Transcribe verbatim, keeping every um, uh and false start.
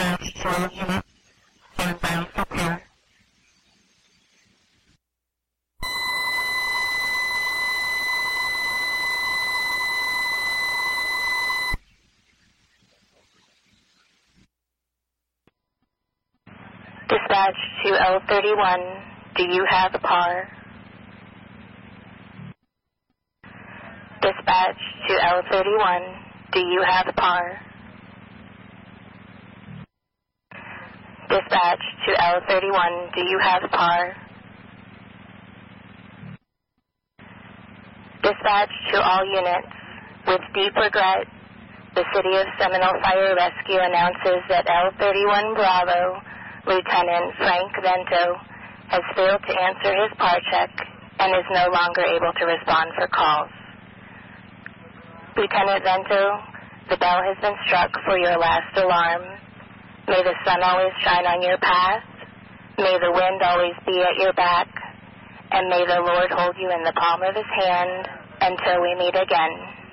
Dispatch to all units. Stand by for power. Dispatch to L thirty-one, do you have a P A R? Dispatch to L thirty-one, do you have a P A R? Dispatch to L thirty-one, do you have a P A R? Dispatch to all units, with deep regret, the City of Seminole Fire Rescue announces that L thirty-one Bravo, Lieutenant Frank Vento, has failed to answer his P A R check and is no longer able to respond for calls. Lieutenant Vento, the bell has been struck for your last alarm. May the sun always shine on your path. May the wind always be at your back. And may the Lord hold you in the palm of his hand until we meet again.